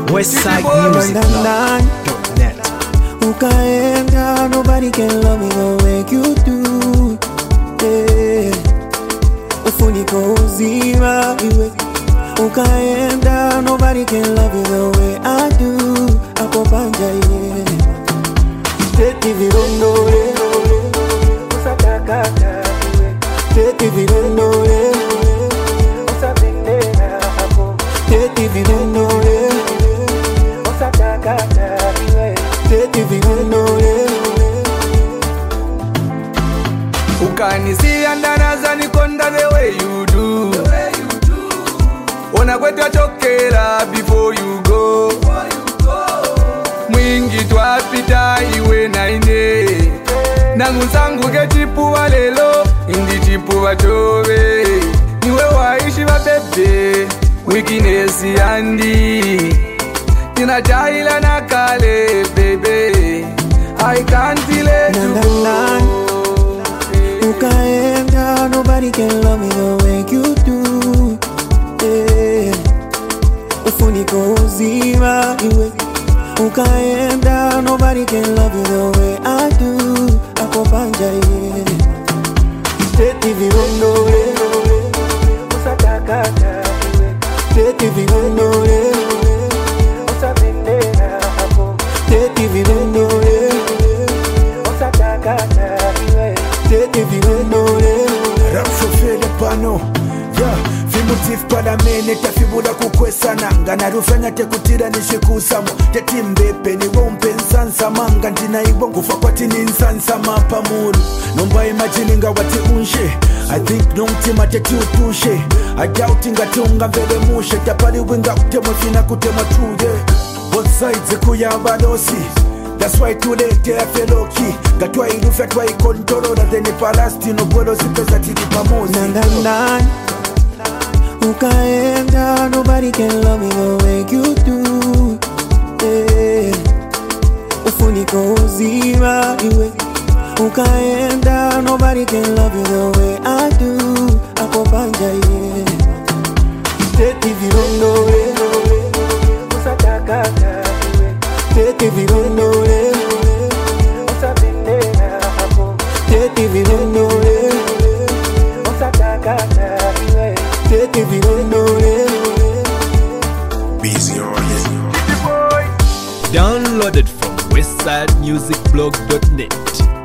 WestsideMusic.net. Ukaenda, nobody can love me the way you do. Ufuniko uzima iwe. Ukaenda, nobody can love you the way I do. Ako panja iwe. Teti virondole, usatakata iwe. Teti virondole, usapendena ako. Teti virondole, usatakata iwe. Teti virondole. Ukanisia ndanaza nikonda the way you do. Ona kwetu achokera before you go. Mwingi twapita iwe naine. Nangu sangu kechipuwa lelo, indi chipuwa chove. Niwe waishi wa bebe, weakness yandi. Nina jahila na kale, baby. I can't let you go. Ukaenda, nobody can love me the way you do. Ufuniko uzima iwe. Ukaenda, nobody can love you the way I do. Ako panja iwe. Teti virondole, usatakata iwe. Teti virondole, usapendena ako. Teti virondole, usatakata iwe. Teti virondole. Ramsho pano, yeah. Fimutif palamene tafibula kukwesana. Ngana rufanya tekutira nishikusamo. Teti mbepe ni wompe nsansa manga. Ntina iwo ngufa kwa tini nsansa mapamuru. Nomba imagininga wati unshe. I think nungtima teti utushe. I doubt inga tunga vele mushe. Tapali winga kutemwe fina kutemwa tuye. Both sides kuyabalosi. That's why today I feel okay. Gatwa ilufa twa ikontoro na teni palastino bolo sipesa tiki pamozi. Nandanan. Ukaenda, nobody can love me the way you do. Ufuniko uzima iwe. Ukaenda, nobody can love you the way I do. Ako panja iwe. Teti virondole, usatakata iwe. Teti virondole, usapendena ako. Teti virondole, usatakata iwe. Teti virondole. Busy on it. Downloaded from WestsideMusicBlog.net.